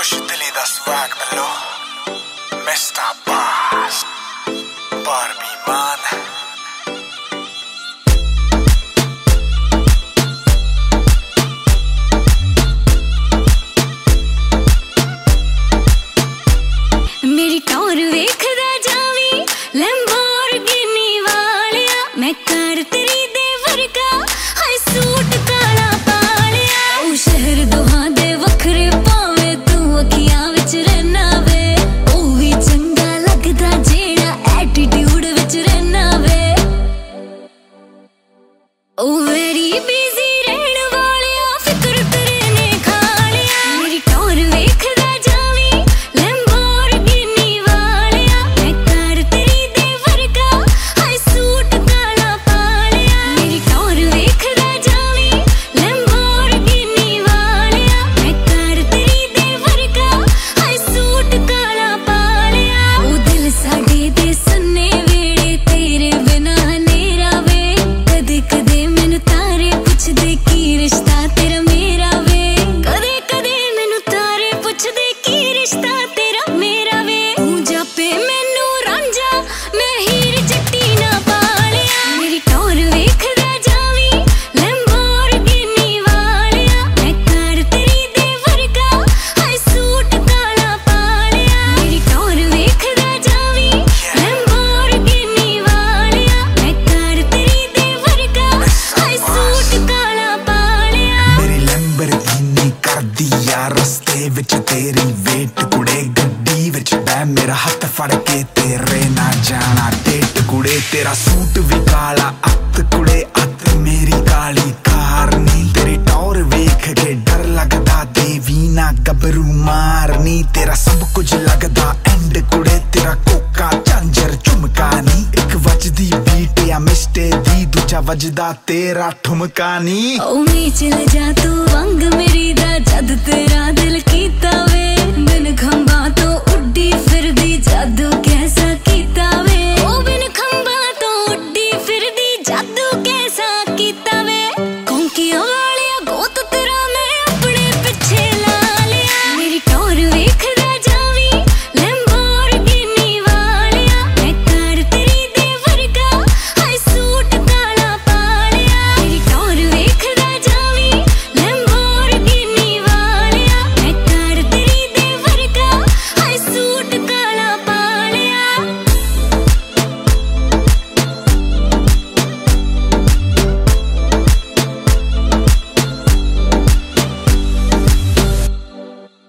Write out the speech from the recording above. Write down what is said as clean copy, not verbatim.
Push दिली दा swag below Mr. Boss Barbie man मेरी टौर वेखदा जावी लैम्बोर्गिनी वालिया मैं कर तेरी देवर का हाय सूट काला पालिया ओ शहर दोहां दे वखरे पावे तू अखियां विच रहना वे ओ भी चंगा लगदा जेड़ा एटीट्यूड विच रहना वे ओ वेरी बिजी रहण वालिया फिकर तेरे ने खा लिया मेरी टौर वेखदा रस्ते विच तेरी वेट कुड़े गड्डी विच बै मेरा हाथ फड़ के तेरे ना जाना डेट कुड़े तेरा सूट भी काला अत कुड़े अत मेरी काली कारनी तेरी टौर वेख के डर लगदा देवी ना गबरू मारनी तेरा सब कुछ लगदा एंड कुड़े तेरा कोका झांझर झुमका नी एक वजदी बीट या मिस्टे दी दूजा वजदा तेरा ठुमका नी ओ मैं चल जा तू वंग मेरी